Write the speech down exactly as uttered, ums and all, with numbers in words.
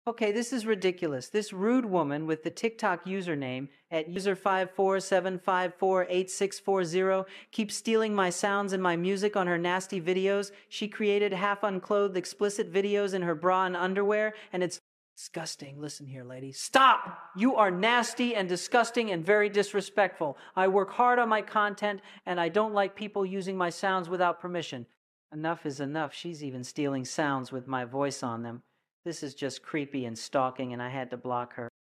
Okay, this is ridiculous. This rude woman with the TikTok username at user five four seven five four eight six four zero keeps stealing my sounds and my music on her nasty videos. She created half unclothed explicit videos in her bra and underwear, and it's disgusting. Listen here, lady. Stop! You are nasty and disgusting and very disrespectful. I work hard on my content, and I don't like people using my sounds without permission. Enough is enough. She's even stealing sounds with my voice on them. This is just creepy and stalking, and I had to block her.